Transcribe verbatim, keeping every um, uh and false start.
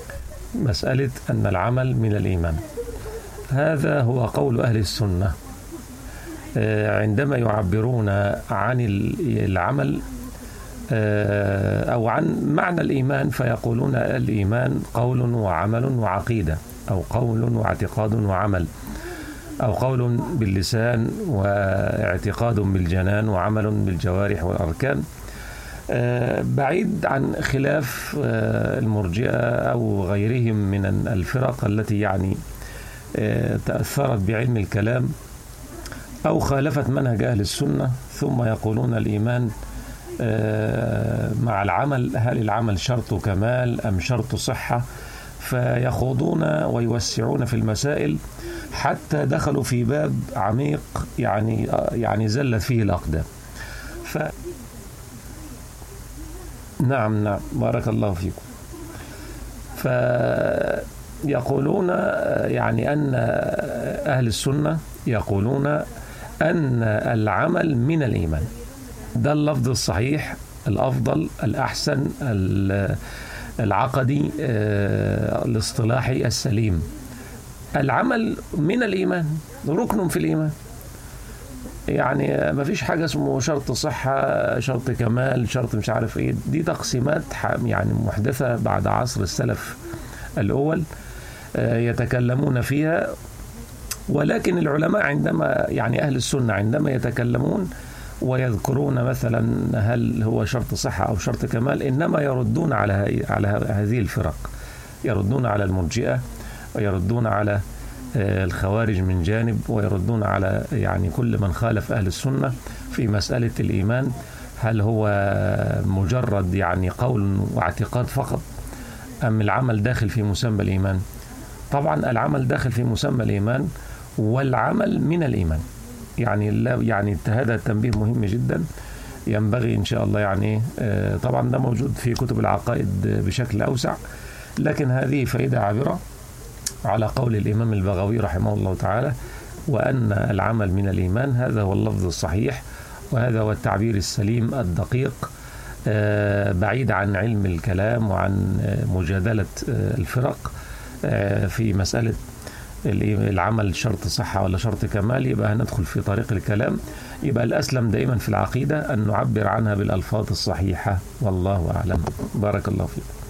مسألة أن العمل من الإيمان، هذا هو قول أهل السنة عندما يعبرون عن العمل أو عن معنى الإيمان، فيقولون الإيمان قول وعمل وعقيدة، أو قول واعتقاد وعمل، أو قول باللسان واعتقاد بالجنان وعمل بالجوارح والأركان، بعيد عن خلاف المرجئة أو غيرهم من الفرق التي يعني تأثرت بعلم الكلام أو خالفت منهج أهل السنة، ثم يقولون الإيمان مع العمل، هل العمل شرط كمال أم شرط صحة؟ فيخوضون ويوسعون في المسائل حتى دخلوا في باب عميق يعني يعني زلت فيه الأقدام. ف نعم نعم بارك الله فيكم. فيقولون يعني أن أهل السنة يقولون أن العمل من الإيمان، ده اللفظ الصحيح الأفضل الأحسن العقدي الاصطلاحي السليم. العمل من الإيمان، ركن في الإيمان، يعني ما فيش حاجة اسمه شرط صحة، شرط كمال، شرط مش عارف ايه، دي تقسيمات يعني محدثة بعد عصر السلف الأول يتكلمون فيها. ولكن العلماء عندما يعني أهل السنة عندما يتكلمون ويذكرون مثلا هل هو شرط صحة أو شرط كمال، إنما يردون على على هذه الفرق، يردون على المرجئة ويردون على الخوارج من جانب، ويردون على يعني كل من خالف أهل السنة في مسألة الإيمان، هل هو مجرد يعني قول واعتقاد فقط أم العمل داخل في مسمى الإيمان؟ طبعا العمل داخل في مسمى الإيمان، والعمل من الإيمان، يعني لا يعني هذا التنبيه مهم جدا، ينبغي إن شاء الله يعني طبعا ده موجود في كتب العقائد بشكل أوسع، لكن هذه فائدة عابرة على قول الإمام البغوي رحمه الله تعالى، وأن العمل من الإيمان، هذا هو اللفظ الصحيح، وهذا هو التعبير السليم الدقيق بعيد عن علم الكلام وعن مجادلة الفرق في مسألة العمل شرط صحة ولا شرط كمال. يبقى هندخل في طريق الكلام، يبقى الأسلم دائما في العقيدة أن نعبر عنها بالألفاظ الصحيحة، والله أعلم. بارك الله فيك.